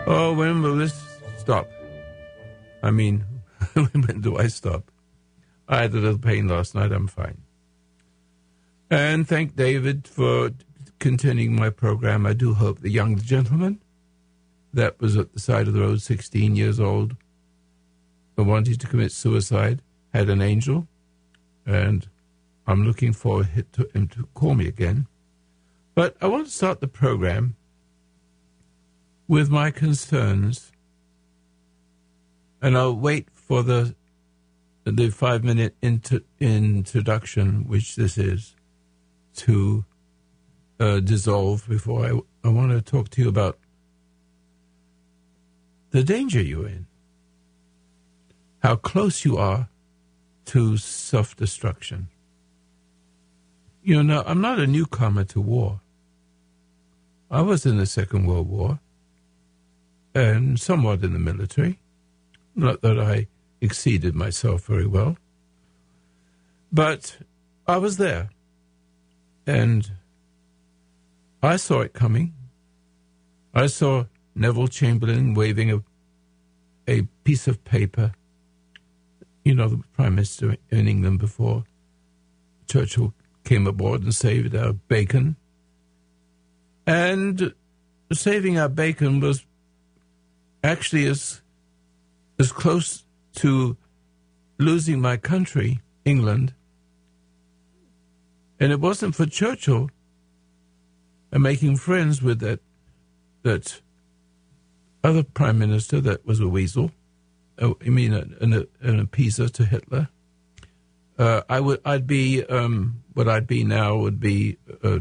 Oh, when will this stop? I mean, when do I stop? I had a little pain last night. I'm fine. And thank David for continuing my program. I do hope the young gentleman that was at the side of the road, 16 years old, and wanted to commit suicide, had an angel. And I'm looking forward to him to call me again. But I want to start the program with my concerns, and I'll wait for the 5-minute introduction, which this is, to dissolve before I want to talk to you about the danger you're in, how close you are to self-destruction. You know, I'm not a newcomer to war. I was in the Second World War and somewhat in the military. Not that I exceeded myself very well, but I was there, and I saw it coming. I saw Neville Chamberlain waving a piece of paper, you know, the Prime Minister in England before Churchill came aboard and saved our bacon. And saving our bacon was actually as close to losing my country, England. And it wasn't for Churchill and making friends with that other prime minister that was a weasel, an appeaser to Hitler. I'd be what I'd be now would be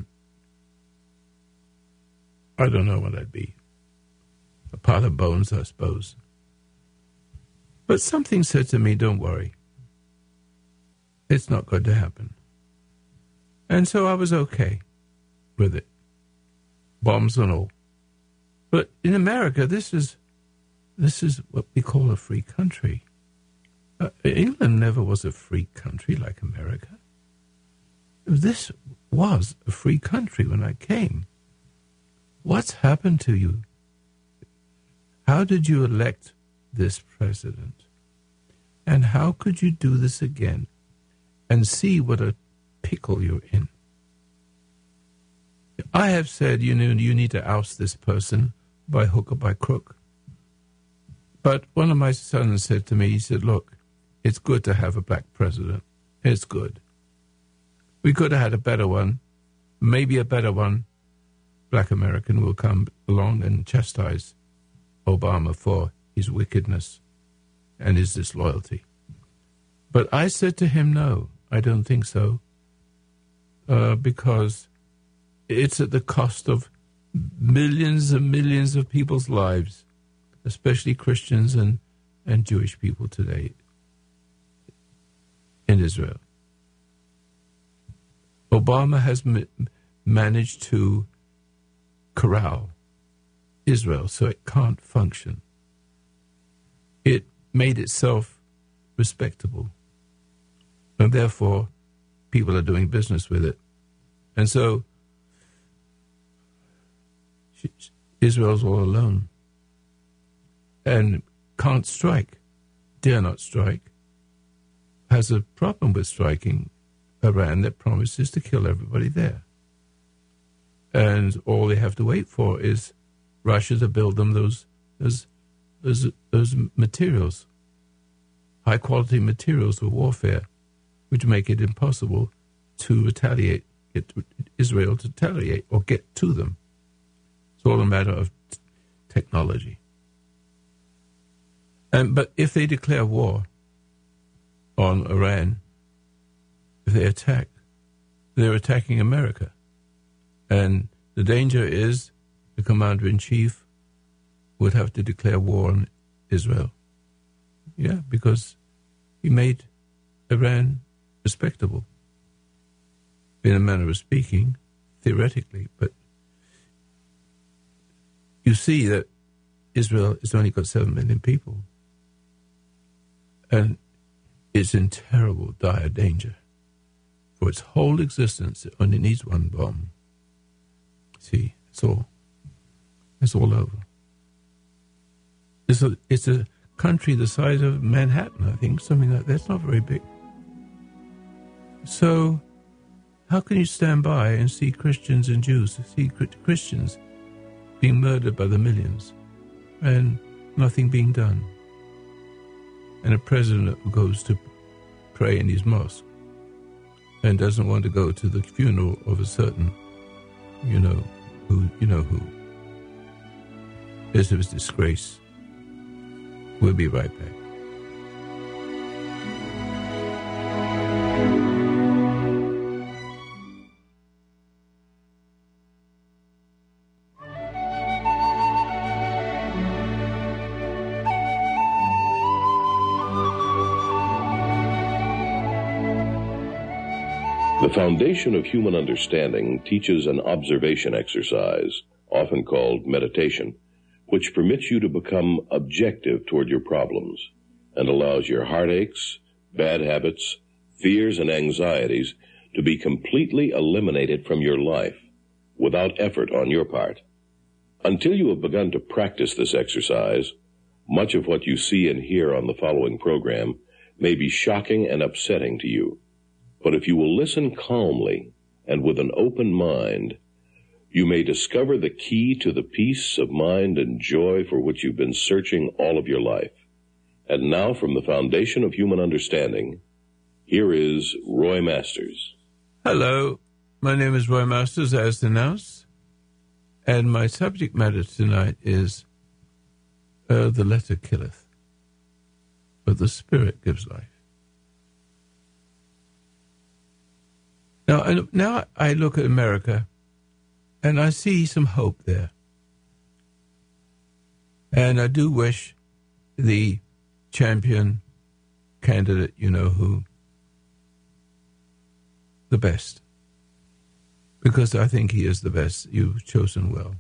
I don't know what I'd be. A pile of bones, I suppose. But something said to me, don't worry. It's not going to happen. And so I was okay with it. Bombs and all. But in America, this is what we call a free country. England never was a free country like America. This was a free country when I came. What's happened to you? How did you elect this president? And how could you do this again and see what a pickle you're in? I have said, you need to oust this person by hook or by crook. But one of my sons said to me, he said, look, it's good to have a black president. It's good. We could have had a better one, maybe a better one. Black American will come along and chastise Obama for his wickedness and his disloyalty. But I said to him, no, I don't think so, because it's at the cost of millions and millions of people's lives, especially Christians and Jewish people today in Israel. Obama has managed to corral Israel so it can't function. It made itself respectable, and therefore people are doing business with it. And so Israel's all alone and can't strike, dare not strike, has a problem with striking Iran that promises to kill everybody there. And all they have to wait for is Russia to build them those materials, high-quality materials for warfare, which make it impossible to retaliate, get Israel to retaliate or get to them. It's all a matter of technology. But if they declare war on Iran, if they attack, they're attacking America. And the danger is the commander-in-chief would have to declare war on Israel. Yeah, because he made Iran respectable, in a manner of speaking, theoretically. But you see that Israel has only got 7 million people. And it's in terrible, dire danger. For its whole existence, it only needs one bomb. See, it's all over. It's a country the size of Manhattan, I think, something like that. It's not very big. So how can you stand by and see Christians and Jews, see Christians being murdered by the millions and nothing being done? And a president who goes to pray in his mosque and doesn't want to go to the funeral of a certain, you know who. This is disgrace. We'll be right back. The foundation of human understanding teaches an observation exercise, often called meditation, which permits you to become objective toward your problems and allows your heartaches, bad habits, fears, and anxieties to be completely eliminated from your life without effort on your part. Until you have begun to practice this exercise, much of what you see and hear on the following program may be shocking and upsetting to you. But if you will listen calmly and with an open mind, you may discover the key to the peace of mind and joy for which you've been searching all of your life. And now, from the foundation of human understanding, here is Roy Masters. Hello, my name is Roy Masters, as announced, and my subject matter tonight is the letter killeth, but the Spirit gives life. Now I look at America, and I see some hope there. And I do wish the champion candidate, the best. Because I think he is the best. You've chosen well.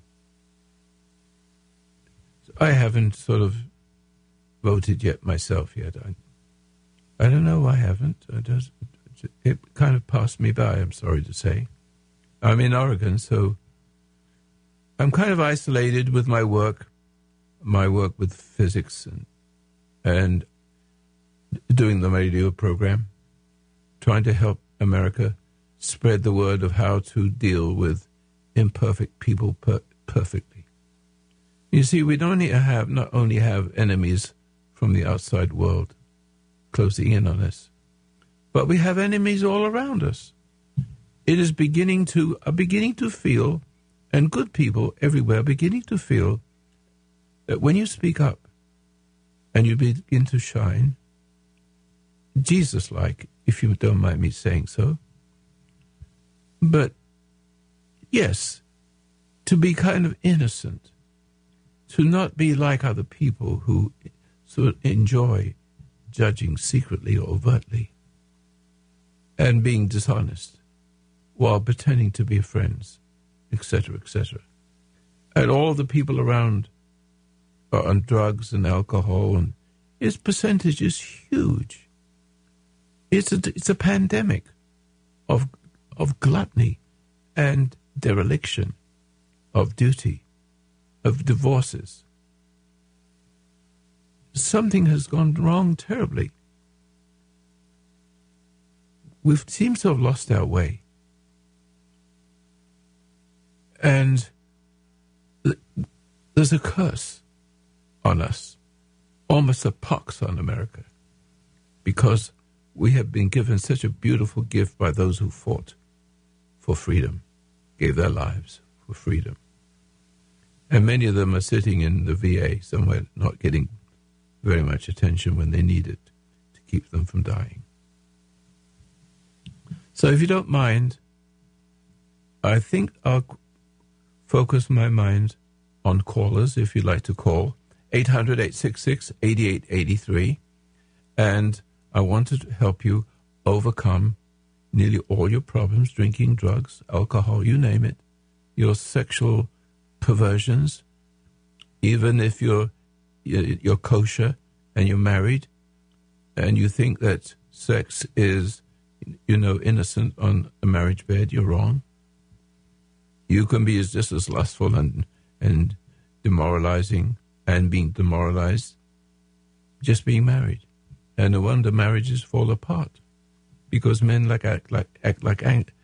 So I haven't sort of voted yet myself yet. I don't know why I haven't. It kind of passed me by, I'm sorry to say. I'm in Oregon, so I'm kind of isolated with my work with physics and doing the radio program, trying to help America spread the word of how to deal with imperfect people perfectly. You see, we not only have enemies from the outside world closing in on us, but we have enemies all around us. It is beginning to feel, and good people everywhere beginning to feel, that when you speak up and you begin to shine, Jesus-like, if you don't mind me saying so, but yes, to be kind of innocent, to not be like other people who sort of enjoy judging secretly or overtly, and being dishonest while pretending to be friends, etc., etc. And all the people around are on drugs and alcohol, and its percentage is huge. It's a pandemic of gluttony and dereliction of duty, of divorces. Something has gone wrong terribly. We seem to have lost our way. And there's a curse on us, almost a pox on America, because we have been given such a beautiful gift by those who fought for freedom, gave their lives for freedom. And many of them are sitting in the VA somewhere, not getting very much attention when they need it to keep them from dying. So if you don't mind, I think I'll focus my mind on callers, if you'd like to call, 800-866-8883. And I wanted to help you overcome nearly all your problems, drinking, drugs, alcohol, you name it, your sexual perversions, even if you're kosher and you're married and you think that sex is innocent on a marriage bed, you're wrong. You can be just as lustful and demoralizing and being demoralized just being married. And no wonder marriages fall apart, because men act like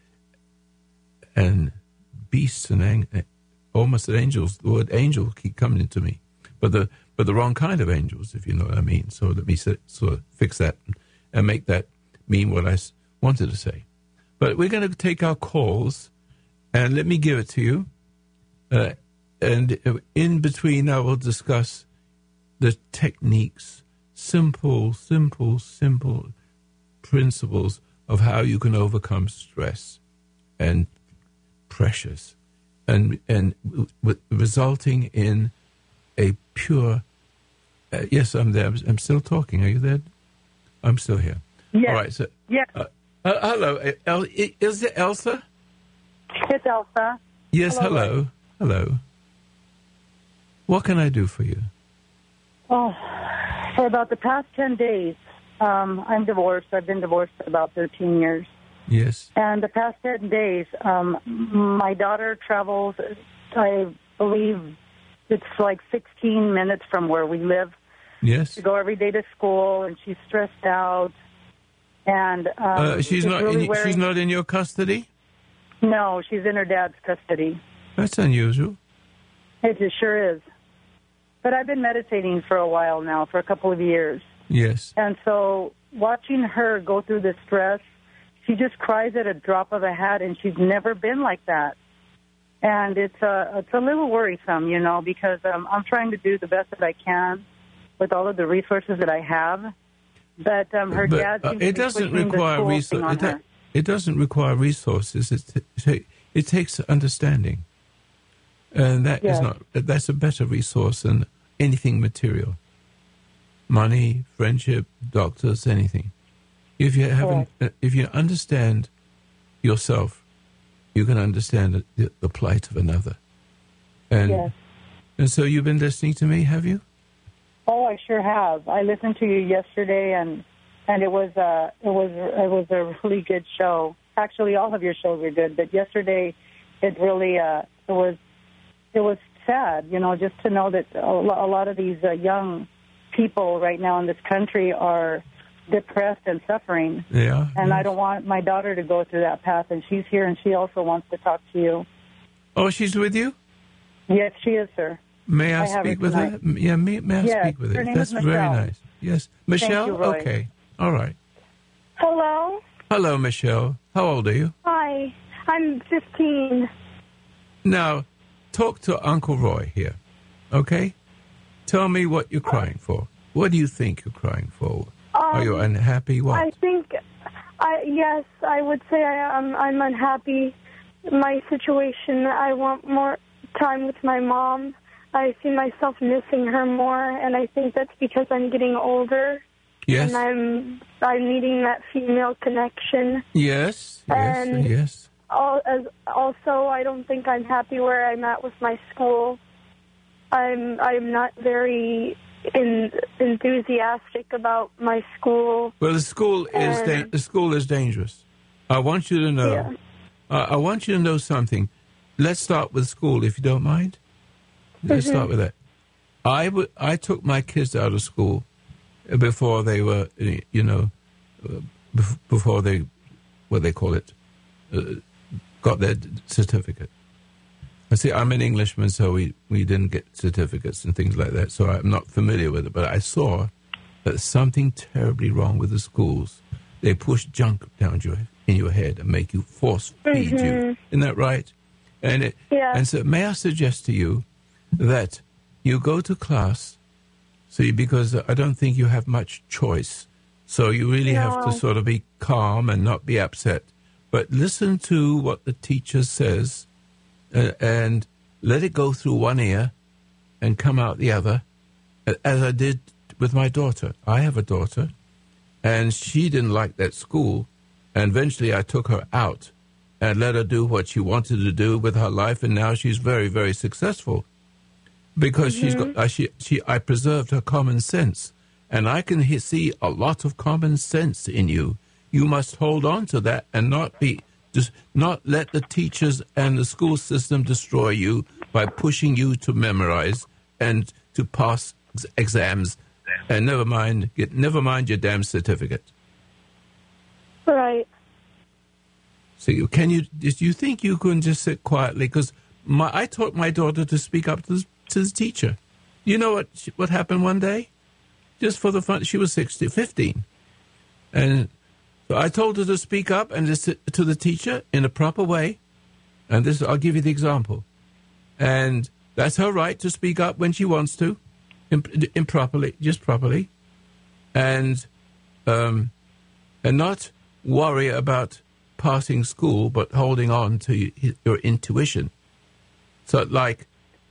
and beasts and almost angels. The word angel keep coming to me, but the wrong kind of angels, if you know what I mean. So let me sort of fix that and make that mean what I wanted to say. But we're going to take our calls, and let me give it to you. And in between, I will discuss the techniques, simple principles of how you can overcome stress and pressures, and resulting in a pure. Yes, I'm there. I'm still talking. Are you there? I'm still here. Yes. All right. So, yes. Hello. Is it Elsa? It's Elsa. Yes. Hello. What can I do for you? Oh, for about the past 10 days, I'm divorced. I've been divorced for about 13 years. Yes. And the past 10 days, my daughter travels, I believe it's like 16 minutes from where we live. Yes. To go every day to school, and she's stressed out. And she's not. She's not in your custody. No, she's in her dad's custody. That's unusual. It sure is. But I've been meditating for a while now, for a couple of years. Yes. And so watching her go through the stress, she just cries at a drop of a hat, and she's never been like that. And it's a little worrisome, you know, because I'm trying to do the best that I can with all of the resources that I have. But her dad seems to be pushing the school thing on her. It doesn't require resources. It takes understanding. And that's a better resource than anything material. Money, friendship, doctors, anything. If you understand yourself, you can understand the plight of another. And so you've been listening to me, have you? Oh, I sure have. I listened to you yesterday, and it was a really good show. Actually, all of your shows are good, but yesterday it really it was sad, you know, just to know that a lot of these young people right now in this country are depressed and suffering. Yeah. And I don't want my daughter to go through that path, and she's here, and she also wants to talk to you. Oh, she's with you? Yes, she is, sir. May I speak with her? Yeah, may I speak with her? Her name That's is very Michelle. nice. Yes. Michelle? Thank you, Roy. Okay. All right. Hello? Hello, Michelle. How old are you? Hi. I'm 15. Now, talk to Uncle Roy here, okay? Tell me what you're crying for. What do you think you're crying for? Are you unhappy? What? I think, yes, I would say I'm unhappy. My situation, I want more time with my mom. I see myself missing her more, and I think that's because I'm getting older. Yes. And I'm needing that female connection. Yes. And yes. Also, I don't think I'm happy where I'm at with my school. I'm not very enthusiastic about my school. Well, the school is dangerous. I want you to know. Yeah. I want you to know something. Let's start with school, if you don't mind. Let's start with that. I took my kids out of school before they were, before they, what they call it, got their certificate. I see, I'm an Englishman, so we didn't get certificates and things like that, so I'm not familiar with it. But I saw that something terribly wrong with the schools. They push junk down in your head and make you force feed you. Isn't that right? And and so may I suggest to you that you go to class, because I don't think you have much choice. So you really have to sort of be calm and not be upset. But listen to what the teacher says and let it go through one ear and come out the other, as I did with my daughter. I have a daughter, and she didn't like that school. And eventually I took her out and let her do what she wanted to do with her life, and now she's very, very successful because she's got. I preserved her common sense, and I can see a lot of common sense in you. You must hold on to that and not let the teachers and the school system destroy you by pushing you to memorize and to pass exams, and never mind your damn certificate. Right. So do you think you can just sit quietly? Because I taught my daughter to speak up to the teacher. You know what happened one day? Just for the fun, she was 15. And so I told her to speak up and to the teacher in a proper way. And I'll give you the example. And that's her right to speak up when she wants to, improperly, just properly. And not worry about passing school, but holding on to your intuition. So like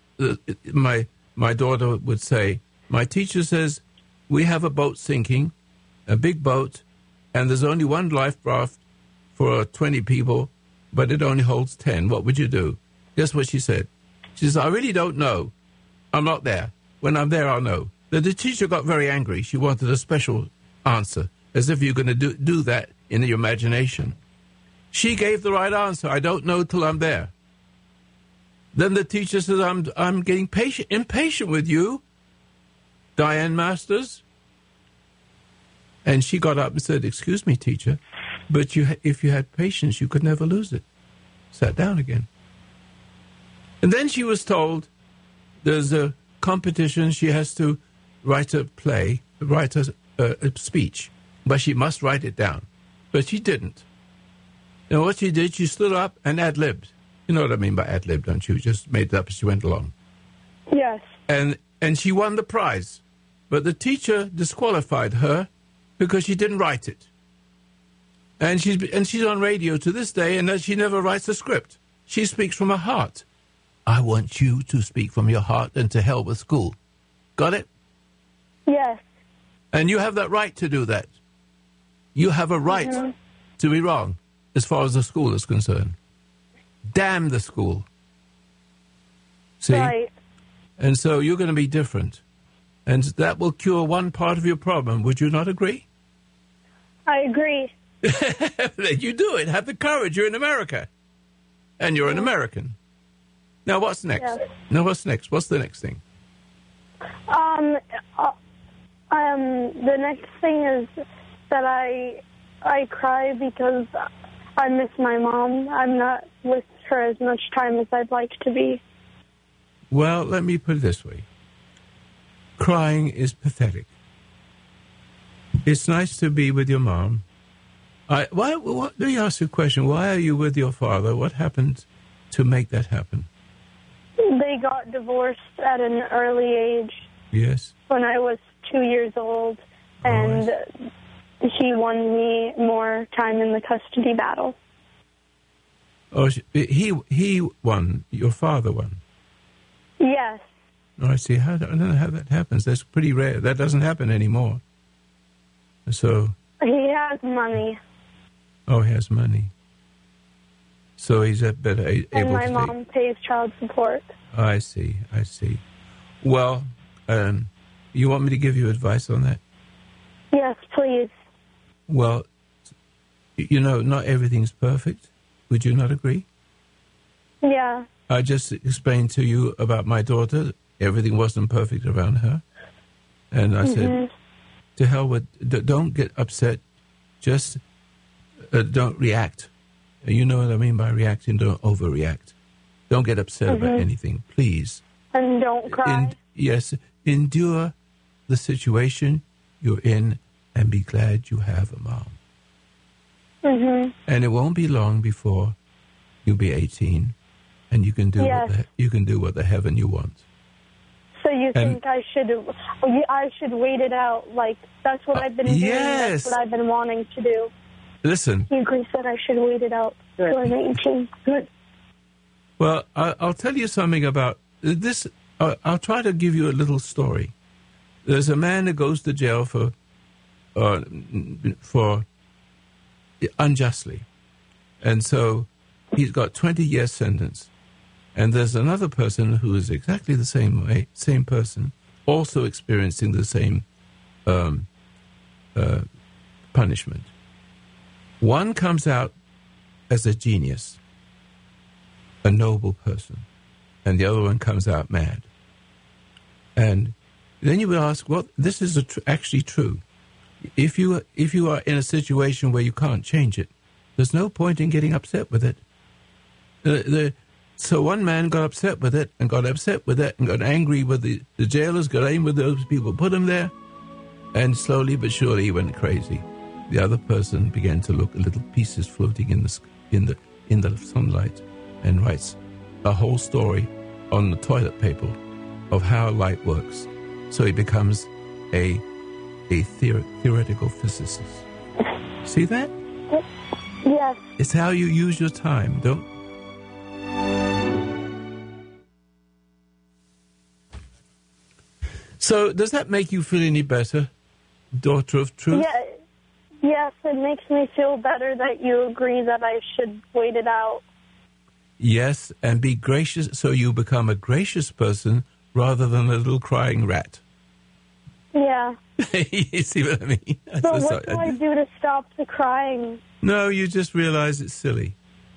my daughter would say, my teacher says, we have a boat sinking, a big boat, and there's only one life raft for 20 people, but it only holds 10. What would you do? Guess what she said? She says, I really don't know. I'm not there. When I'm there, I'll know. The teacher got very angry. She wanted a special answer, as if you're going to do that in your imagination. She gave the right answer. I don't know till I'm there. Then the teacher says, I'm getting impatient with you, Diane Masters. And she got up and said, excuse me, teacher, but if you had patience, you could never lose it. Sat down again. And then she was told there's a competition. She has to write a play, write a speech, but she must write it down. But she didn't. And what she did, she stood up and ad-libbed. You know what I mean by ad-lib, don't you? Just made it up as she went along. Yes. And she won the prize. But the teacher disqualified her because she didn't write it. And she's on radio to this day, and she never writes a script. She speaks from her heart. I want you to speak from your heart and to hell with school. Got it? Yes. And you have that right to do that. You have a right to be wrong as far as the school is concerned. Damn the school. See? Right. And so you're going to be different. And that will cure one part of your problem. Would you not agree? I agree. You do it. Have the courage. You're in America. And you're an American. Now, what's next? Yes. Now, what's next? What's the next thing? The next thing is that I cry because I miss my mom. I'm not with her as much time as I'd like to be. Well, let me put it this way. Crying is pathetic. It's nice to be with your mom. Let me ask you a question. Why are you with your father? What happened to make that happen? They got divorced at an early age. Yes. When I was 2 years old, and he won me more time in the custody battle. Oh, he won. Your father won. Yes. Oh, I see. I don't know how that happens. That's pretty rare. That doesn't happen anymore. So. He has money. Oh, he has money. So he's better able to. And my mom pays child support. I see. Well, you want me to give you advice on that? Yes, please. Well, not everything's perfect. Would you not agree? Yeah. I just explained to you about my daughter. Everything wasn't perfect around her. And I said, to hell with, don't get upset. Just don't react. You know what I mean by reacting? Don't overreact. Don't get upset about anything, please. And don't cry. Yes, endure the situation you're in and be glad you have a mom. And it won't be long before you'll be 18 and you can do what the heaven you want. So you think I should wait it out? Like, that's what I've been doing. Yes. That's what I've been wanting to do. Listen. He agrees that I should wait it out till I'm 18. Good. Well, I'll tell you something about this. I'll try to give you a little story. There's a man that goes to jail for unjustly. And so he's got 20-year sentence. And there's another person who is exactly the same person, also experiencing the same punishment. One comes out as a genius, a noble person, and the other one comes out mad. And then you would ask, well, this is actually true. If you are in a situation where you can't change it, there's no point in getting upset with it. So one man got upset with it and got angry with the jailers, got angry with those people, put him there, and slowly but surely he went crazy. The other person began to look at little pieces floating in the sunlight and writes a whole story on the toilet paper of how light works. So he becomes a theoretical physicist. See that? Yes. It's how you use your time. Don't. So does that make you feel any better, daughter of truth? Yeah. Yes, it makes me feel better that you agree that I should wait it out. Yes, and be gracious, so you become a gracious person rather than a little crying rat. Yeah. You see what I mean? But what do I do to stop the crying? No, you just realize it's silly.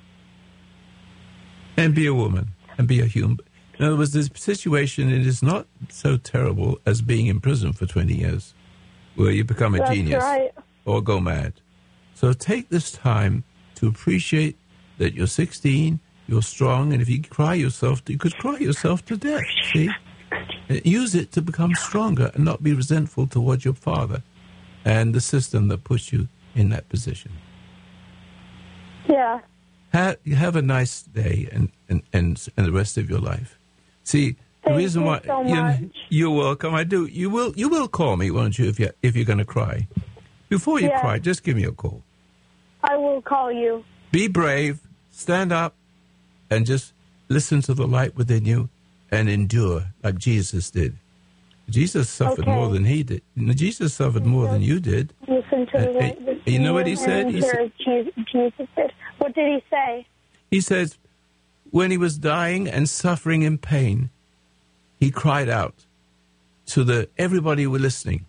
And be a woman, and be a human. In other words, this situation, it is not so terrible as being in prison for 20 years, where you become a genius. Right. Or go mad. So take this time to appreciate that you're 16, you're strong, and if you cry yourself, you could cry yourself to death, see? Use it to become stronger and not be resentful towards your father and the system that puts you in that position. Yeah. Have a nice day and the rest of your life. See, the reason why so much. You're welcome. I do. You will call me, won't you, if you're going to cry? Before you cry, just give me a call. I will call you. Be brave, stand up, and just listen to the light within you and endure like Jesus did. Jesus suffered more than he did. Jesus suffered more than you did. Listen to the light within you know what he said? Jesus did. What did he say? He says, when he was dying and suffering in pain, he cried out to everybody who were listening.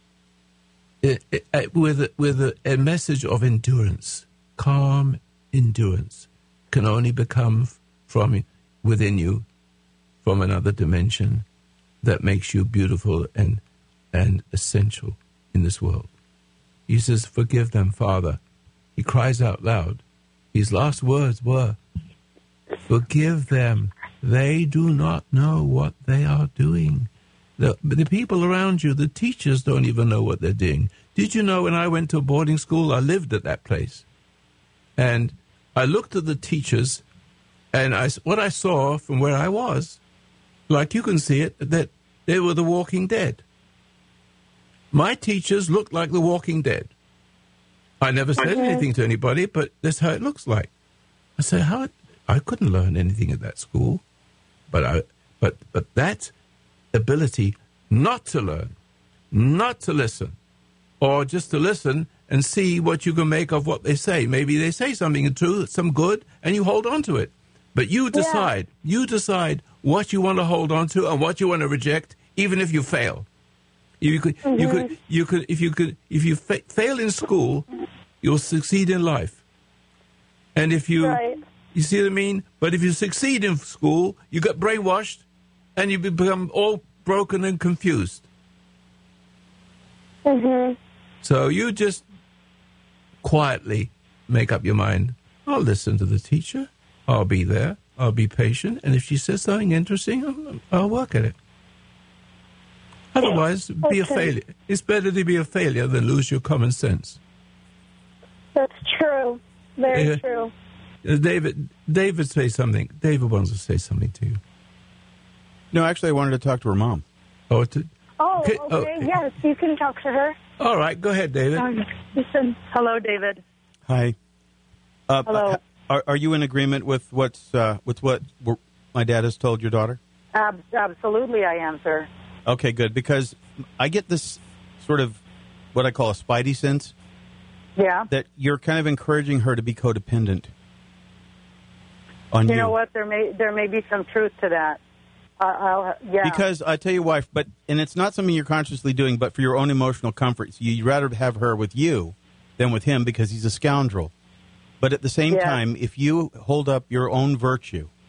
With a message of endurance, calm endurance, can only become from within you, from another dimension that makes you beautiful and essential in this world. He says, forgive them, Father. He cries out loud. His last words were, forgive them. They do not know what they are doing. The people around you, the teachers don't even know what they're doing. Did you know when I went to boarding school, I lived at that place. And I looked at the teachers, and what I saw from where I was, like you can see it, that they were the walking dead. My teachers looked like the walking dead. I never said anything to anybody, but that's how it looks like. I said, I couldn't learn anything at that school. But that ability not to learn, not to listen, or just to listen and see what you can make of what they say. Maybe they say something true, some good, and you hold on to it. But you decide. Yeah. You decide what you want to hold on to and what you want to reject, even if you fail. If you fail in school, you'll succeed in life. And if you see what I mean? But if you succeed in school, you get brainwashed, and you become all broken and confused. Mm-hmm. So you just quietly make up your mind. I'll listen to the teacher. I'll be there. I'll be patient. And if she says something interesting, I'll work at it. Otherwise, be a failure. It's better to be a failure than lose your common sense. That's true. Very true. David say something. David wants to say something to you. No, actually, I wanted to talk to her mom. Okay. Yes, you can talk to her. All right, go ahead, David. Listen. Hello, David. Hi. Hello. Are you in agreement with what my dad has told your daughter? Absolutely, I am, sir. Okay, good, because I get this sort of what I call a spidey sense. Yeah. That you're kind of encouraging her to be codependent on you. You know what? There may be some truth to that. Because I tell you why, and it's not something you're consciously doing, but for your own emotional comfort. So you'd rather have her with you than with him because he's a scoundrel. But at the same time, if you hold up your own virtue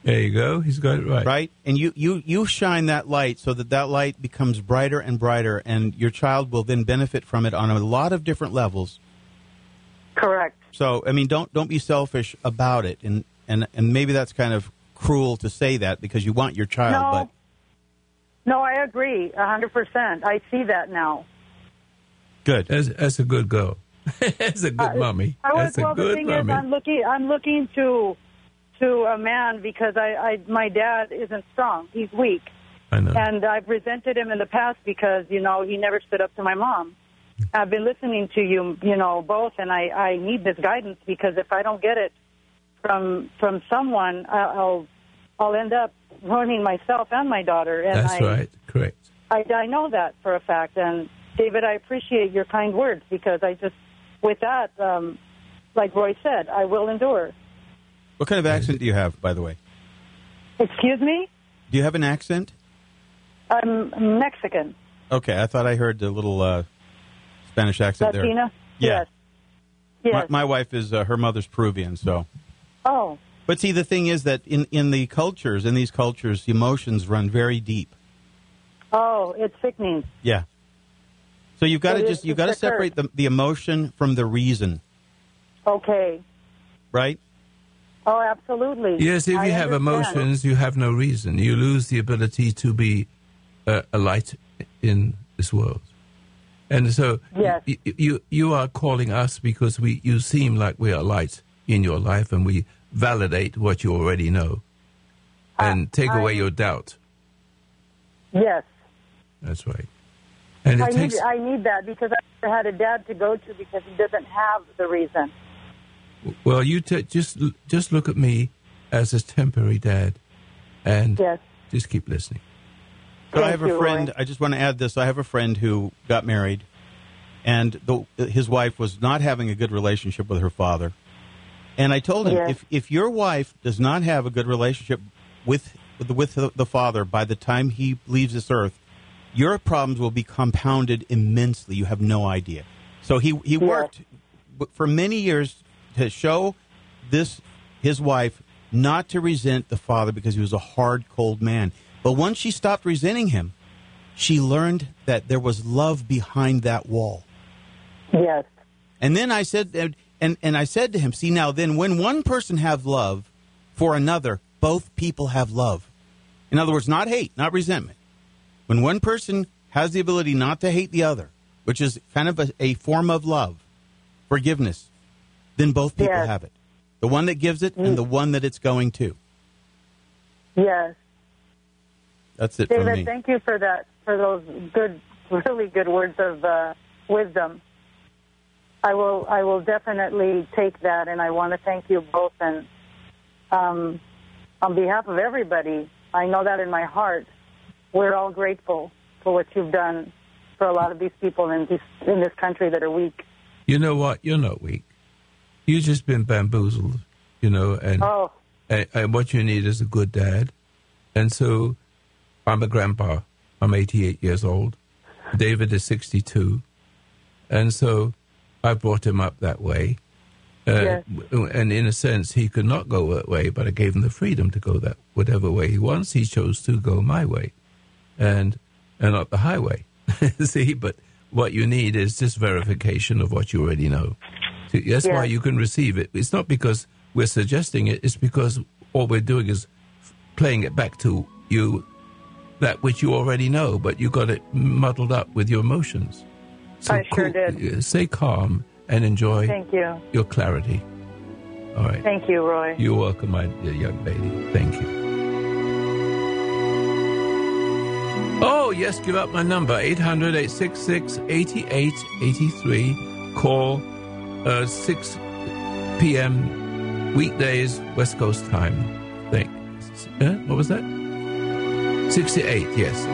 There you go. He's got it right. Right? And you shine that light so that light becomes brighter and brighter, and your child will then benefit from it on a lot of different levels. Correct. So, I mean, don't be selfish about it. And maybe that's kind of cruel to say that because you want your child. No, I agree 100%. I see that now. Good. That's a good girl. That's a good mommy. That's a good the thing mommy. is, I'm looking to a man because my dad isn't strong. He's weak. I know. And I've resented him in the past because, he never stood up to my mom. I've been listening to you, both, and I need this guidance because if I don't get it from someone, I'll end up ruining myself and my daughter. And That's right. Correct. I know that for a fact. And, David, I appreciate your kind words because with that, like Roy said, I will endure. What kind of accent do you have, by the way? Excuse me? Do you have an accent? I'm Mexican. Okay, I thought I heard a little Spanish accent Latina? there. Yeah. Yes. My wife is, her mother's Peruvian, so. Oh. But see, the thing is that in these cultures, the emotions run very deep. Oh, it's sickening. Yeah. So you've got to separate the emotion from the reason. Okay. Right? Oh, absolutely. Yes, if you have understand. emotions, you have no reason. You lose the ability to be a light in this world. And so yes. you are calling us because you seem like we are light in your life, and we validate what you already know and take away your doubt. Yes. That's right. And I need that because I never had a dad to go to because he doesn't have the reason. Well, you just look at me as a temporary dad, and just keep listening. So I have a friend. I just want to add this. I have a friend who got married, and his wife was not having a good relationship with her father. And I told him, if your wife does not have a good relationship with the father by the time he leaves this earth, your problems will be compounded immensely. You have no idea. So he worked for many years to show his wife not to resent the father because he was a hard, cold man. But once she stopped resenting him, she learned that there was love behind that wall. Yes. And then I said, and I said to him, see, now then when one person has love for another, both people have love. In other words, not hate, not resentment. When one person has the ability not to hate the other, which is kind of a form of love, forgiveness, then both people have it. The one that gives it and the one that it's going to. Yes. That's it David, from me. thank you for that, for those good, really good words of wisdom. I will definitely take that, and I want to thank you both. And on behalf of everybody, I know that in my heart, we're all grateful for what you've done for a lot of these people in this country that are weak. You know what? You're not weak. You've just been bamboozled, and what you need is a good dad. And so I'm a grandpa. I'm 88 years old. David is 62. And so I brought him up that way. And in a sense, he could not go that way, but I gave him the freedom to go that whatever way he wants. He chose to go my way and not the highway. See, but what you need is just verification of what you already know. That's why you can receive it. It's not because we're suggesting it. It's because all we're doing is playing it back to you, that which you already know, but you got it muddled up with your emotions. So I sure did. Stay calm and enjoy your clarity. All right. Thank you, Roy. You're welcome, my dear young lady. Thank you. Oh, yes, give up my number, 800-866-8883. Call 6 p.m. weekdays, West Coast time. What was that? 68, yes.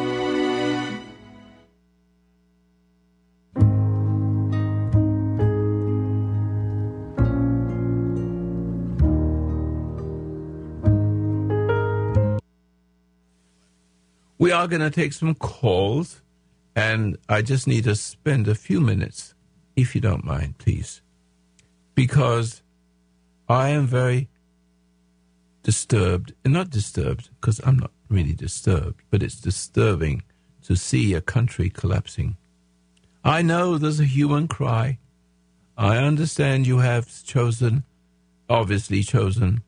We are going to take some calls, and I just need to spend a few minutes, if you don't mind, please, because I am very disturbed, and not disturbed because I'm not really disturbed, but it's disturbing to see a country collapsing. I know there's a hue and cry. I understand you have obviously chosen,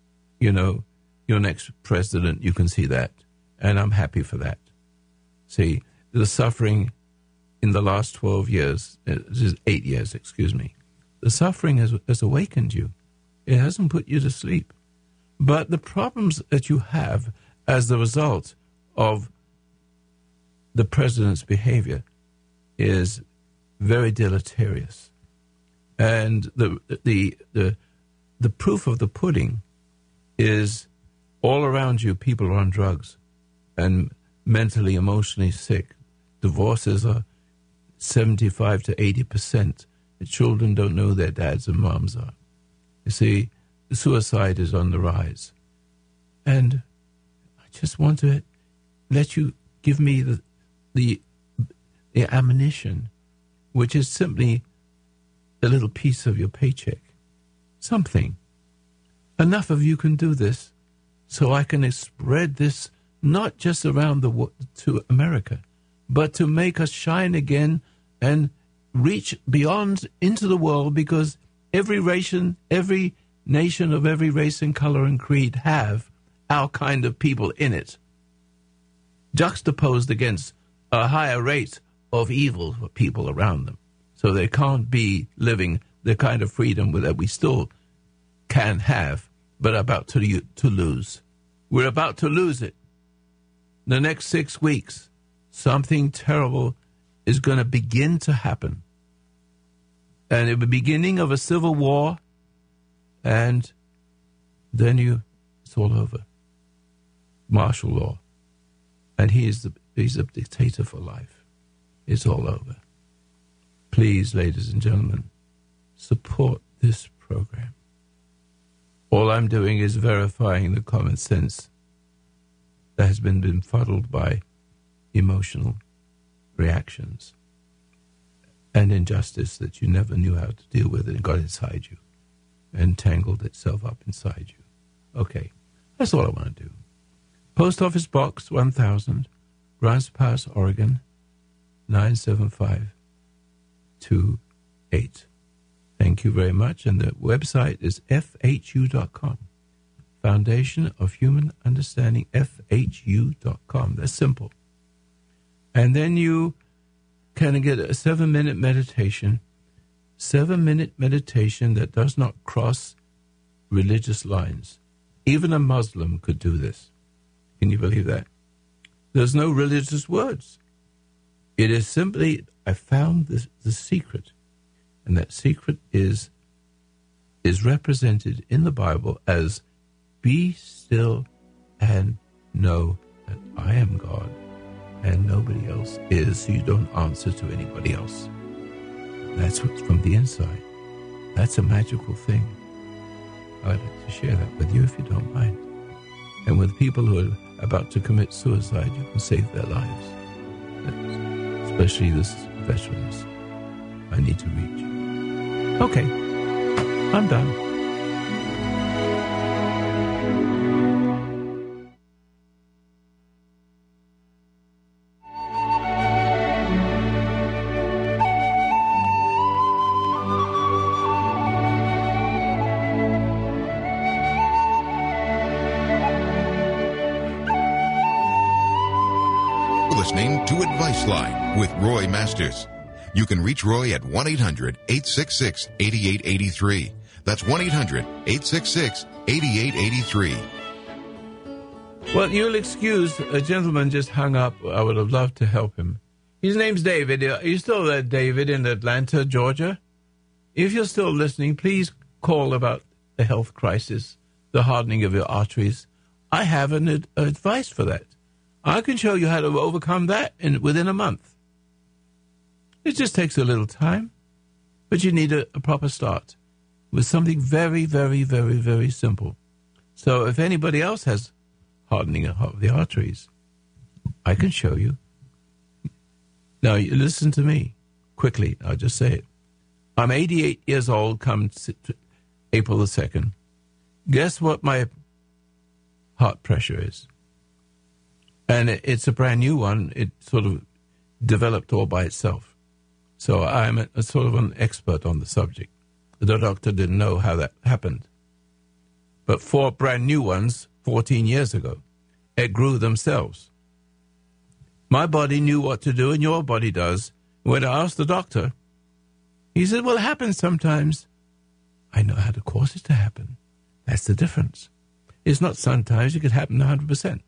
your next president. You can see that, and I'm happy for that. See, the suffering in the last 12 years, 8 years, the suffering has awakened you. It hasn't put you to sleep. But the problems that you have as the result of the president's behavior is very deleterious. And the proof of the pudding is all around you, people are on drugs and mentally, emotionally sick. Divorces are 75 to 80%. The children don't know their dads and moms are. You see, suicide is on the rise. And I just want to let you give me the ammunition, which is simply a little piece of your paycheck. Something. Enough of you can do this so I can spread this not just around to America, but to make us shine again and reach beyond into the world, because every nation of every race and color and creed have our kind of people in it, juxtaposed against a higher rate of evil for people around them. So they can't be living the kind of freedom that we still can have, but are about to lose. We're about to lose it. The next 6 weeks, something terrible is going to begin to happen. And at the beginning of a civil war, and then it's all over. Martial law. And he's a dictator for life. It's all over. Please, ladies and gentlemen, support this program. All I'm doing is verifying the common sense that has been befuddled by emotional reactions and injustice that you never knew how to deal with, and got inside you and tangled itself up inside you. Okay, that's all I want to do. Post Office Box 1000, Grants Pass, Oregon, 97528. Thank you very much. And the website is FHU.com. Foundation of Human Understanding, FHU.com. That's simple. And then you can get a 7-minute meditation. 7-minute meditation that does not cross religious lines. Even a Muslim could do this. Can you believe that? There's no religious words. It is simply, I found the secret. And that secret is represented in the Bible as, be still and know that I am God and nobody else is, so you don't answer to anybody else. That's what's from the inside. That's a magical thing. I'd like to share that with you if you don't mind. And with people who are about to commit suicide, you can save their lives. Especially this veterans I need to reach. Okay, I'm done. Listening to Advice Line with Roy Masters. You can reach Roy at 1-800-866-8883. That's 1-800-866-8883. Well, you'll excuse, a gentleman just hung up. I would have loved to help him. His name's David. Are you still there, David, in Atlanta, Georgia? If you're still listening, please call about the health crisis, the hardening of your arteries. I have an advice for that. I can show you how to overcome that within a month. It just takes a little time, but you need a proper start with something very, very, very, very simple. So if anybody else has hardening of the arteries, I can show you. Now, you listen to me quickly. I'll just say it. I'm 88 years old come April the 2nd. Guess what my heart pressure is. And it's a brand new one. It sort of developed all by itself. So I'm a sort of an expert on the subject. The doctor didn't know how that happened. But 4 brand new ones 14 years ago, it grew themselves. My body knew what to do and your body does. When I asked the doctor, he said, well, it happens sometimes. I know how to cause it to happen. That's the difference. It's not sometimes, it could happen 100%.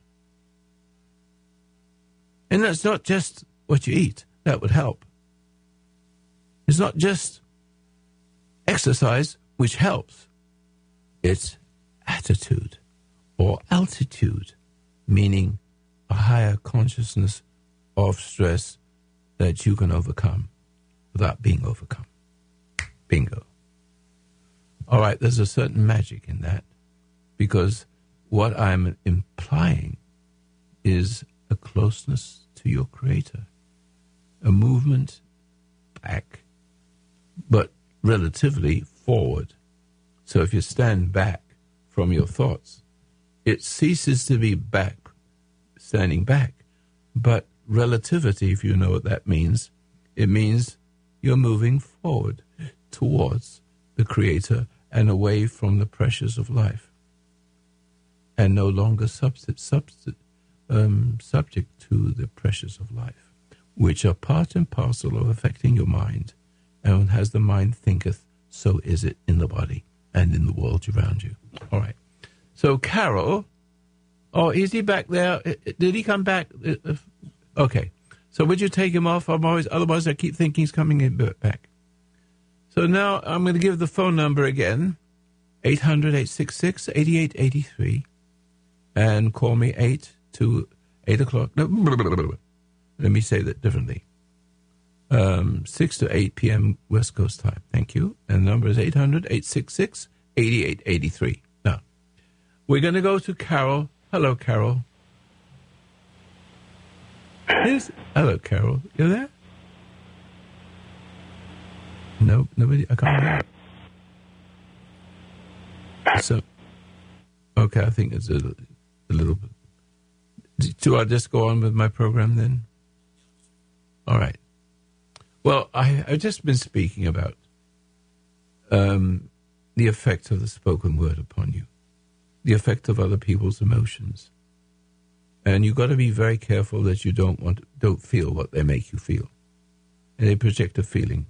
And that's not just what you eat. That would help. It's not just exercise, which helps. It's attitude or altitude, meaning a higher consciousness of stress that you can overcome without being overcome. Bingo. All right, there's a certain magic in that, because what I'm implying is a closeness to your Creator, a movement back, but relatively forward. So if you stand back from your thoughts, it ceases to be back, standing back. But relativity, if you know what that means, it means you're moving forward towards the Creator and away from the pressures of life, and no longer subject to the pressures of life, which are part and parcel of affecting your mind. And as the mind thinketh, so is it in the body and in the world around you. All right. So Carol, oh, is he back there? Did he come back? Okay. So would you take him off? Otherwise I keep thinking he's coming in back. So now I'm going to give the phone number again, 800-866-8883, and call me 8 to 8 o'clock. No, let me say that differently. 6 to 8 p.m. West Coast time. Thank you. And the number is 800-866-8883. Now, we're going to go to Carol. Hello, Carol. Hello, Carol. You there? No, nobody. I can't hear. So, okay, I think it's a little bit. Do I just go on with my program then? All right. Well, I've just been speaking about the effect of the spoken word upon you, the effect of other people's emotions, and you've got to be very careful that you don't feel what they make you feel, and they project a feeling,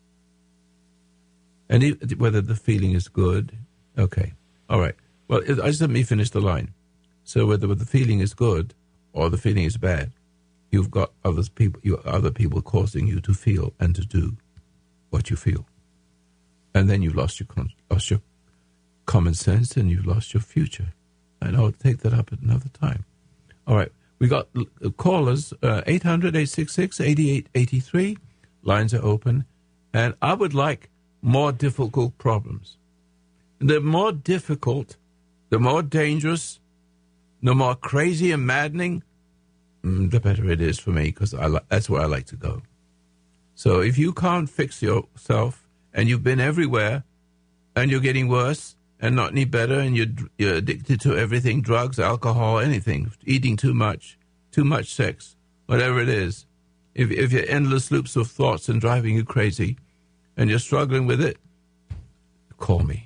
and whether the feeling is good, okay, all right. Well, just let me finish the line. So whether the feeling is good or the feeling is bad, you've got other people causing you to feel and to do what you feel. And then you've lost your common sense and you've lost your future. And I'll take that up at another time. All right. We got callers, 800-866-8883. Lines are open. And I would like more difficult problems. The more difficult, the more dangerous, the more crazy and maddening, the better it is for me, because that's where I like to go. So if you can't fix yourself and you've been everywhere and you're getting worse and not any better and you're addicted to everything, drugs, alcohol, anything, eating too much sex, whatever it is, if you're endless loops of thoughts and driving you crazy and you're struggling with it, call me.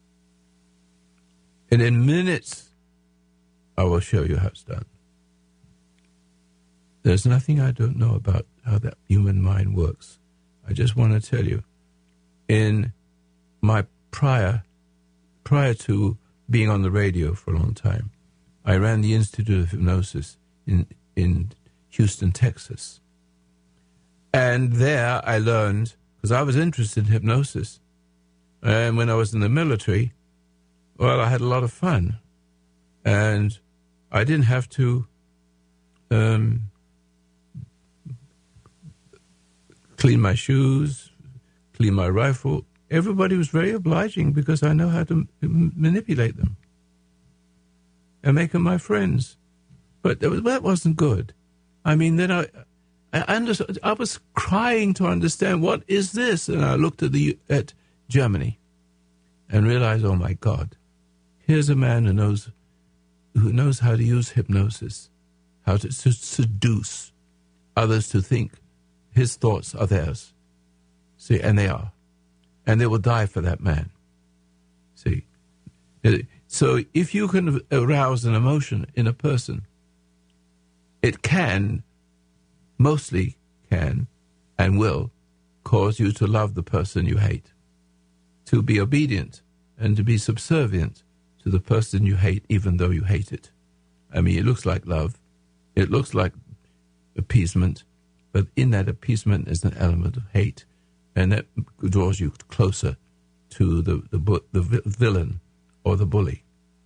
And in minutes, I will show you how it's done. There's nothing I don't know about how that human mind works. I just want to tell you, in my prior to being on the radio for a long time, I ran the Institute of Hypnosis in Houston, Texas. And there I learned, because I was interested in hypnosis. And when I was in the military, well, I had a lot of fun. And I didn't have to clean my shoes, clean my rifle. Everybody was very obliging because I know how to manipulate them and make them my friends. But that wasn't good. I mean, then I understood. I was crying to understand, what is this? And I looked at Germany and realized, oh my God, here's a man who knows knows how to use hypnosis, how to seduce others to think his thoughts are theirs. See, and they are. And they will die for that man. See? So if you can arouse an emotion in a person, it can, mostly can, and will cause you to love the person you hate, to be obedient and to be subservient to the person you hate, even though you hate it. I mean, it looks like love. It looks like appeasement, but in that appeasement is an element of hate, and that draws you closer to the villain or the bully.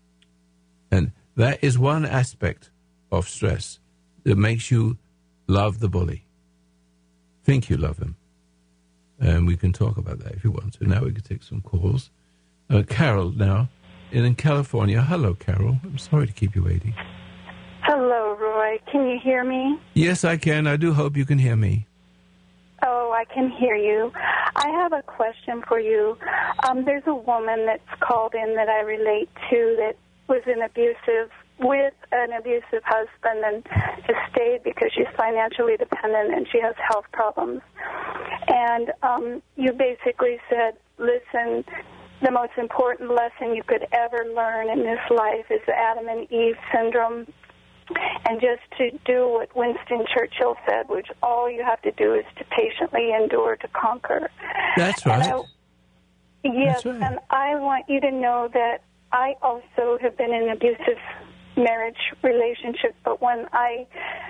And that is one aspect of stress that makes you love the bully. Think you love him. And we can talk about that if you want to. Now we can take some calls. Carol now in California. Hello, Carol. I'm sorry to keep you waiting. Hello, Roy. Can you hear me? Yes, I can. I do hope you can hear me. Oh, I can hear you. I have a question for you. There's a woman that's called in that I relate to that was with an abusive husband and has stayed because she's financially dependent and she has health problems. And you basically said, listen, the most important lesson you could ever learn in this life is the Adam and Eve syndrome. And just to do what Winston Churchill said, which all you have to do is to patiently endure to conquer. That's right. Yes, That's right. And I want you to know that I also have been in an abusive marriage relationship, but when I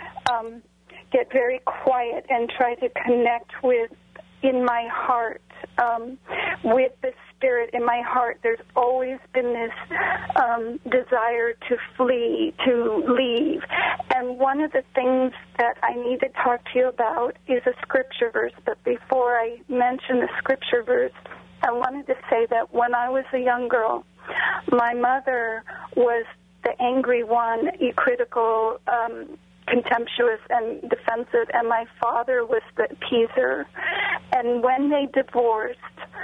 get very quiet and try to connect with, in my heart, with the spirit in my heart, there's always been this desire to flee, to leave. And one of the things that I need to talk to you about is a scripture verse. But before I mention the scripture verse, I wanted to say that when I was a young girl, my mother was the angry one, critical, contemptuous and defensive, and my father was the appeaser. And when they divorced,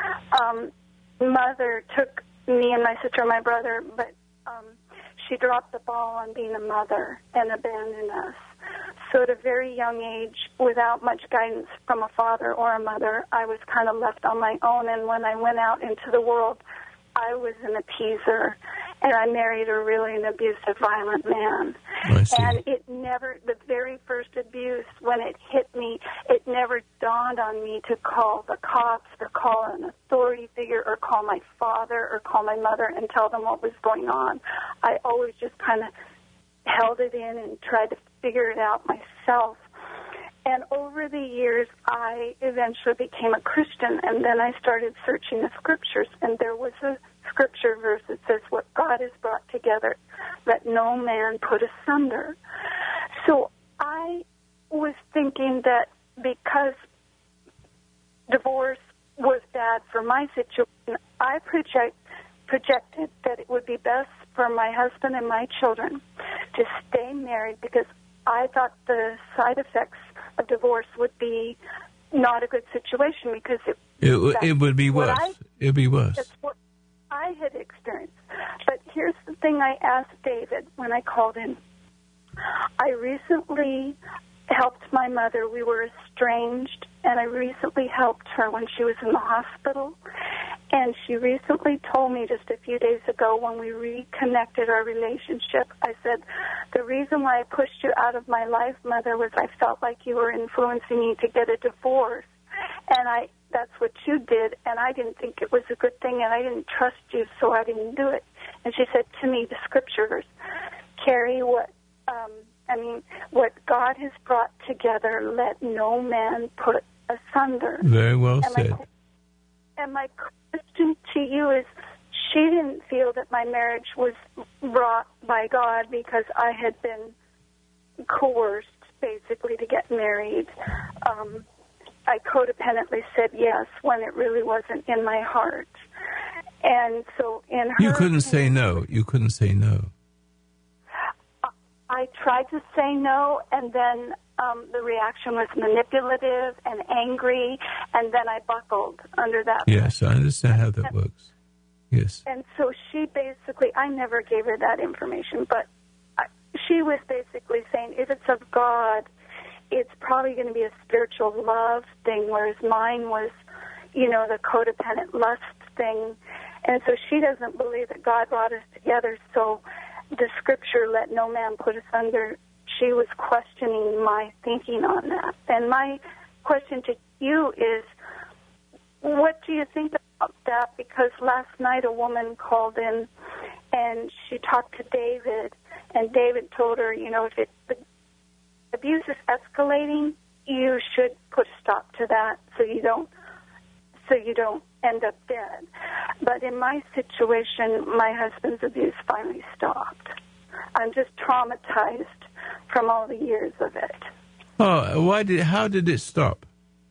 Mother took me and my sister and my brother, but she dropped the ball on being a mother and abandoned us. So at a very young age, without much guidance from a father or a mother, I was kind of left on my own. And when I went out into the world, I was an appeaser, and I married a really an abusive, violent man. I see. And it never, the very first abuse, when it hit me, it never dawned on me to call the cops or call an authority figure or call my father or call my mother and tell them what was going on. I always just kind of held it in and tried to figure it out myself. And over the years, I eventually became a Christian, and then I started searching the scriptures, and there was a scripture verse that says, what God has brought together, let no man put asunder. So I was thinking that because divorce was bad for my situation, I projected that it would be best for my husband and my children to stay married, because I thought the side effects of divorce would be not a good situation, because it would be worse. It would be worse. That's what I had experienced. But here's the thing I asked David when I called in. I recently helped my mother. We were estranged, and I recently helped her when she was in the hospital. And she recently told me just a few days ago when we reconnected our relationship, I said, the reason why I pushed you out of my life, Mother, was I felt like you were influencing me to get a divorce. And that's what you did, and I didn't think it was a good thing, and I didn't trust you, so I didn't do it. And she said to me, the scriptures, Carrie, what God has brought together, let no man put asunder. Very well said. And my question to you is, she didn't feel that my marriage was brought by God because I had been coerced, basically, to get married. I codependently said yes when it really wasn't in my heart. And so in her... You couldn't say no. You couldn't say no. I tried to say no, and then the reaction was manipulative and angry, and then I buckled under that. Yes, I understand how that works. Yes. And so she basically, I never gave her that information, but she was basically saying, if it's of God, it's probably going to be a spiritual love thing, whereas mine was, the codependent lust thing. And so she doesn't believe that God brought us together, so the scripture, let no man put us under, she was questioning my thinking on that. And my question to you is, what do you think about that? Because last night a woman called in and she talked to David, and David told her, if the abuse is escalating, you should put a stop to that so you don't end up dead. But in my situation, my husband's abuse finally stopped. I'm just traumatized from all the years of it. Oh, how did it stop?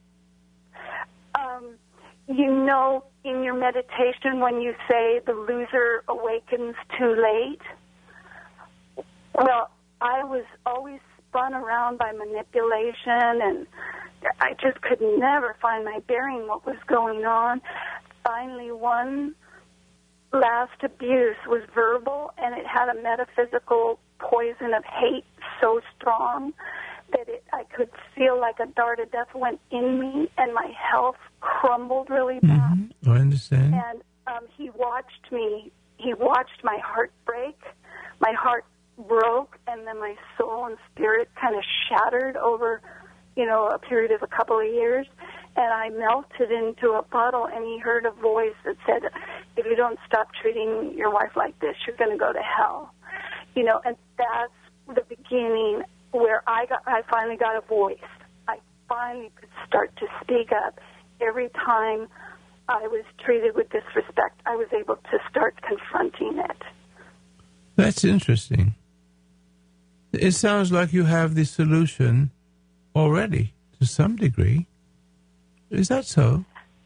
In your meditation, when you say the loser awakens too late, well, I was always spun around by manipulation, and I just could never find my bearing what was going on. Finally, one last abuse was verbal, and it had a metaphysical poison of hate so strong that I could feel like a dart of death went in me, and my health crumbled really bad. Mm-hmm. I understand. And he watched me. He watched my heart break. My heart broke, and then my soul and spirit kind of shattered over, a period of a couple of years. And I melted into a puddle, and he heard a voice that said, if you don't stop treating your wife like this, you're going to go to hell. And that's the beginning where I finally got a voice. I finally could start to speak up. Every time I was treated with disrespect, I was able to start confronting it. That's interesting. It sounds like you have the solution already, to some degree. Is that so?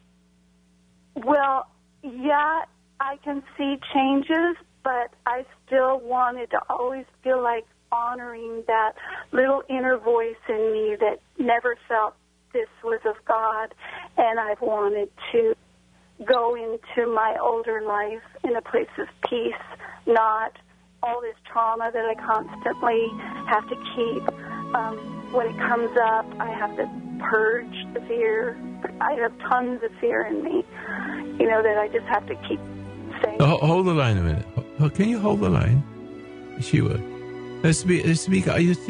Well, yeah, I can see changes, but I still wanted to always feel like honoring that little inner voice in me that never felt this was of God, and I've wanted to go into my older life in a place of peace, not all this trauma that I constantly have to keep. When it comes up, I have to purge the fear. I have tons of fear in me, that I just have to keep saying. Hold the line a minute. Can you hold the line? She would. Let's speak. Are you?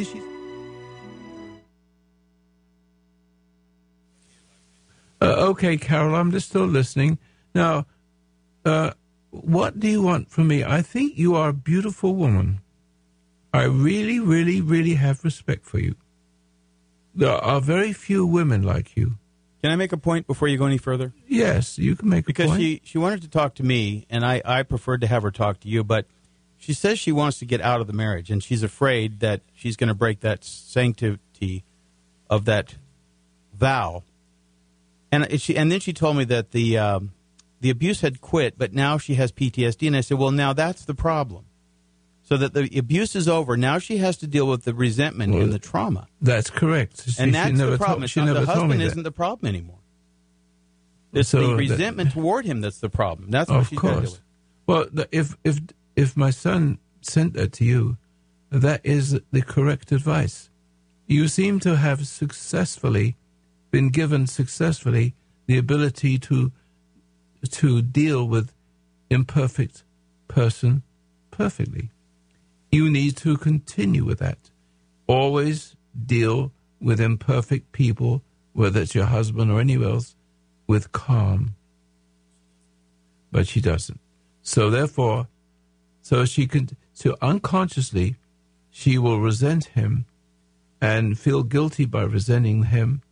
Okay, Carol, I'm just still listening. Now, what do you want from me? I think you are a beautiful woman. I really, really, really have respect for you. There are very few women like you. Can I make a point before you go any further? Yes, you can make a point. Because she wanted to talk to me, and I preferred to have her talk to you, but she says she wants to get out of the marriage, and she's afraid that she's going to break that sanctity of that vow. And then she told me that the abuse had quit, but now she has PTSD. And I said, well, now that's the problem. So that the abuse is over. Now she has to deal with the resentment and the trauma. That's correct. And that's the problem. The husband isn't the problem anymore. It's the resentment toward him that's the problem. That's what she's got to deal with. Well, if my son sent that to you, that is the correct advice. You seem to have been given successfully the ability to deal with imperfect person perfectly. You need to continue with that. Always deal with imperfect people, whether it's your husband or anyone else, with calm. But she doesn't. So therefore, so unconsciously, she will resent him and feel guilty by resenting him.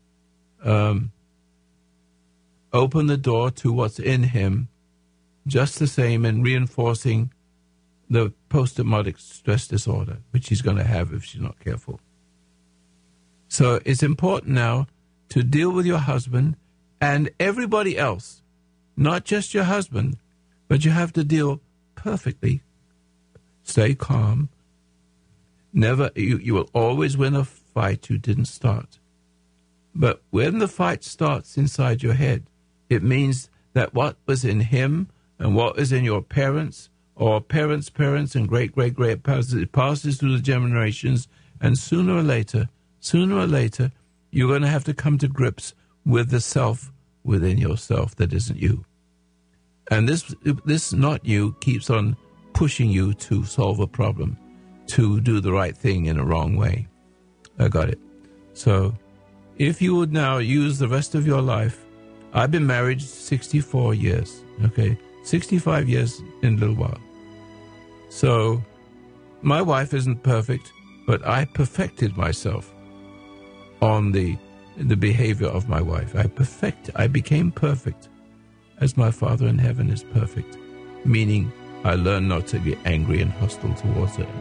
Open the door to what's in him, just the same, and reinforcing the post-traumatic stress disorder, which she's going to have if she's not careful. So it's important now to deal with your husband and everybody else, not just your husband, but you have to deal perfectly. Stay calm. You will always win a fight you didn't start. But when the fight starts inside your head, it means that what was in him and what is in your parents or parents' parents and great it passes through the generations, and sooner or later, you're going to have to come to grips with the self within yourself that isn't you. And this not you keeps on pushing you to solve a problem, to do the right thing in a wrong way. I got it. So if you would now use the rest of your life, I've been married 64 years, okay? 65 years in a little while. So my wife isn't perfect, but I perfected myself on the behavior of my wife. I became perfect as my Father in heaven is perfect, meaning I learned not to be angry and hostile towards her.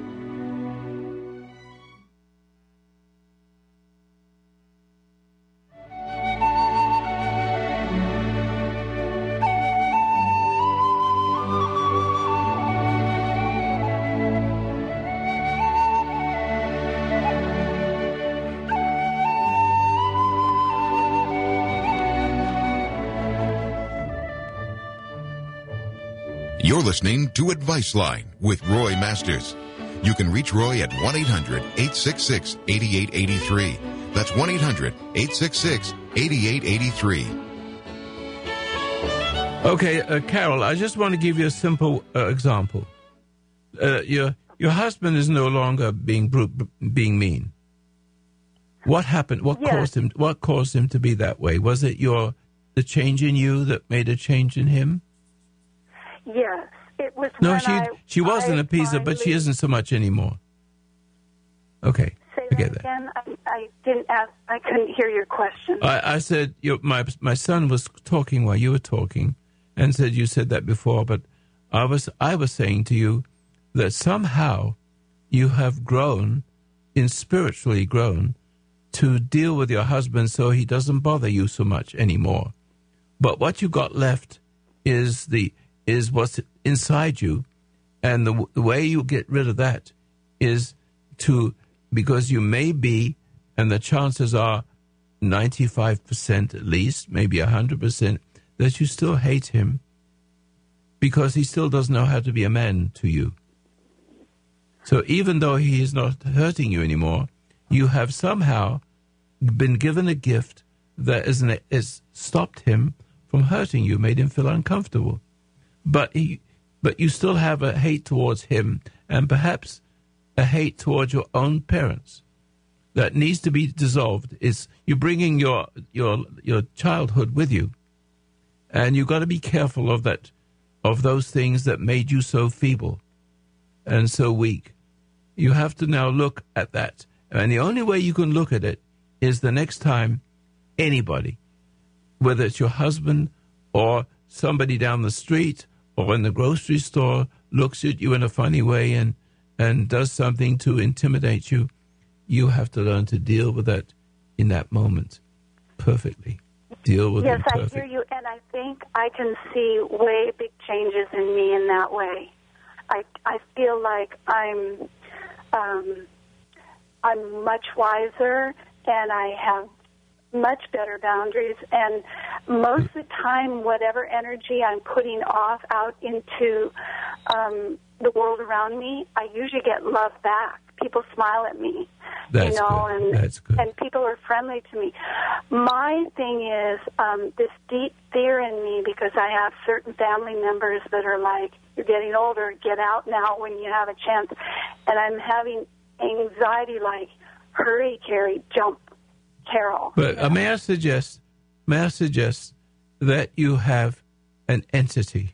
You're listening to Advice Line with Roy Masters. You can reach Roy at 1-800-866-8883. That's 1-800-866-8883. Okay, Carol, I just want to give you a simple example. Your husband is no longer being mean. What happened? What caused him to be that way? Was it the change in you that made a change in him? Yes, it was. No, she wasn't a Pisa, but she isn't so much anymore. Okay, say that again. I didn't ask. I couldn't hear your question. I said my son was talking while you were talking, and said you said that before, but I was saying to you that somehow you have spiritually grown to deal with your husband so he doesn't bother you so much anymore. But what you got left is what's inside you, and the way you get rid of that is because you may be, and the chances are 95% at least, maybe 100%, that you still hate him because he still doesn't know how to be a man to you. So even though he is not hurting you anymore, you have somehow been given a gift that has stopped him from hurting you, made him feel uncomfortable. But you still have a hate towards him, and perhaps a hate towards your own parents that needs to be dissolved. You're bringing your childhood with you, and you've got to be careful of those things that made you so feeble and so weak. You have to now look at that, and the only way you can look at it is the next time anybody, whether it's your husband or somebody down the street or in the grocery store, looks at you in a funny way and does something to intimidate you, you have to learn to deal with that in that moment perfectly. Deal with it perfectly. Yes, I hear you, and I think I can see way big changes in me in that way. I feel like I'm much wiser, and I have much better boundaries, and most of the time, whatever energy I'm putting out into the world around me, I usually get love back. People smile at me, That's good. That's good. And people are friendly to me. My thing is this deep fear in me, because I have certain family members that are like, "You're getting older, get out now when you have a chance," and I'm having anxiety, like, "Hurry, Carrie, jump, Carol." But may I suggest that you have an entity.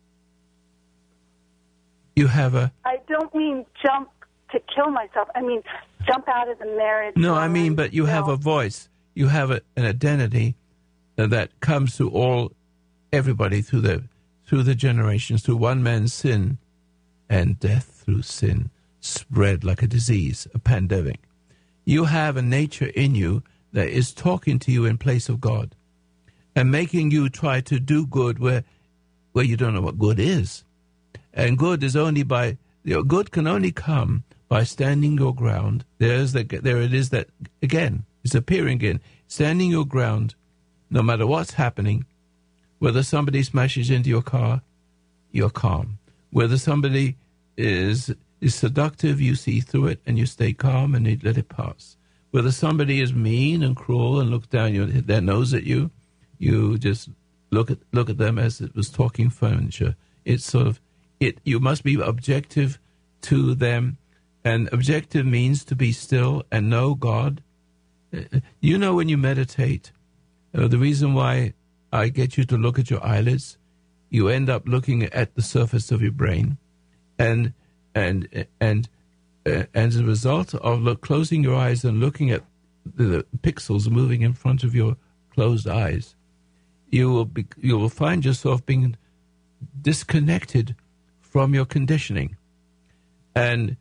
You have I don't mean jump to kill myself. I mean jump out of the marriage. No, I mean, but you have a voice. You have an identity that comes to everybody through the generations, through one man's sin, and death through sin spread like a disease, a pandemic. You have a nature in you that is talking to you in place of God and making you try to do good where you don't know what good is. And good is good can only come by standing your ground. There it is that, again, it's appearing again. Standing your ground, no matter what's happening, whether somebody smashes into your car, you're calm. Whether somebody is seductive, you see through it and you stay calm and you let it pass. Whether somebody is mean and cruel and looks down their nose at you, you just look at them as it was talking furniture. It's sort of it. You must be objective to them, and objective means to be still and know God. You know, when you meditate, the reason why I get you to look at your eyelids, you end up looking at the surface of your brain, and as a result of closing your eyes and looking at the pixels moving in front of your closed eyes, you will find yourself being disconnected from your conditioning, and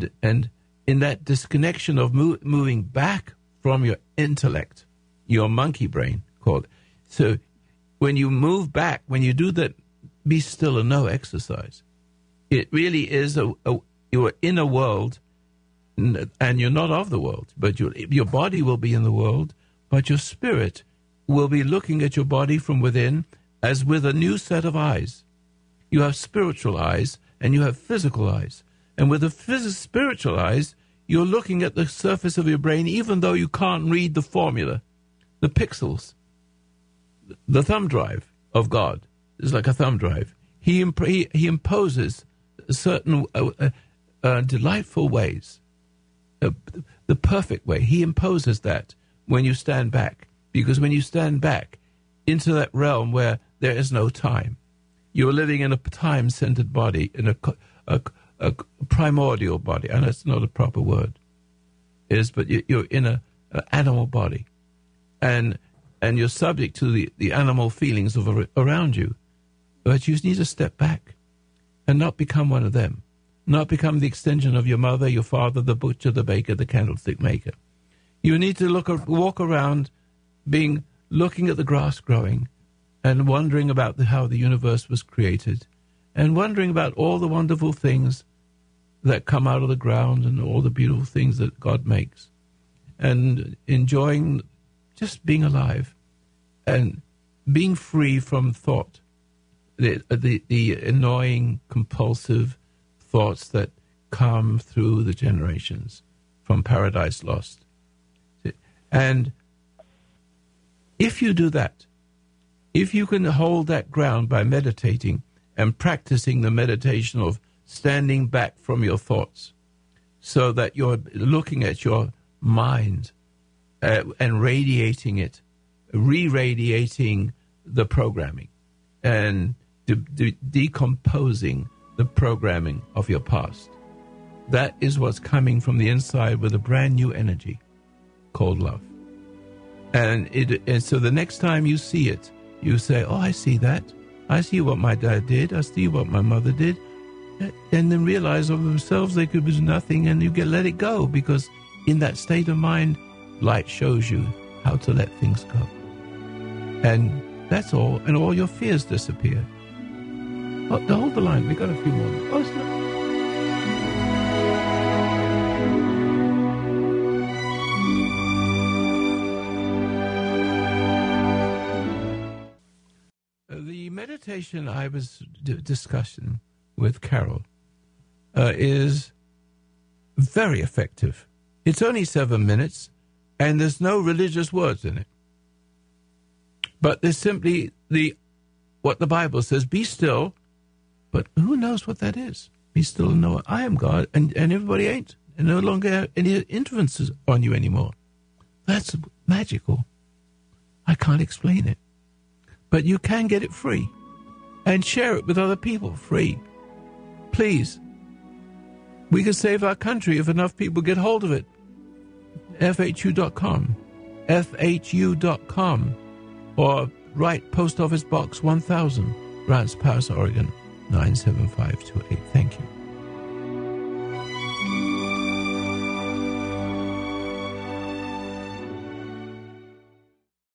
in that disconnection of moving back from your intellect, your monkey brain called. So when you move back, when you do that, be still and know exercise. It really is you're in a world, and you're not of the world, but your body will be in the world, but your spirit will be looking at your body from within as with a new set of eyes. You have spiritual eyes and you have physical eyes. And with the spiritual eyes, you're looking at the surface of your brain, even though you can't read the formula, the pixels, the thumb drive of God is like a thumb drive. He imposes certain delightful ways, the perfect way. He imposes that when you stand back, because when you stand back into that realm where there is no time, you're living in a time-centered body, in a primordial body. And that's not a proper word, but you're in an animal body, and you're subject to the animal feelings of around you. But you need to step back and not become one of them, not become the extension of your mother, your father, the butcher, the baker, the candlestick maker. You need to walk around looking at the grass growing and wondering about how the universe was created, and wondering about all the wonderful things that come out of the ground and all the beautiful things that God makes, and enjoying just being alive and being free from thought, the annoying, compulsive thoughts that come through the generations from Paradise Lost. And if you do that, if you can hold that ground by meditating and practicing the meditation of standing back from your thoughts, so that you're looking at your mind and radiating it, re-radiating the programming and decomposing the programming of your past. That is what's coming from the inside with a brand new energy called love. And so the next time you see it, you say, oh, I see that. I see what my dad did. I see what my mother did. And then realize of themselves they could do nothing, and you let it go, because in that state of mind, light shows you how to let things go. And that's all. And all your fears disappear. Oh, hold the line. We got a few more. Oh, it's not. The meditation I was discussing with Carol is very effective. It's only 7 minutes, and there's no religious words in it. But there's simply what the Bible says, be still, but who knows what that is? Be still and know I am God, and everybody ain't, and no longer have any influences on you anymore. That's magical. I can't explain it. But you can get it free and share it with other people free. Please. We can save our country if enough people get hold of it. FHU.com. FHU.com. Or write Post Office Box 1000, Grants Pass, Oregon, 97528. Thank you.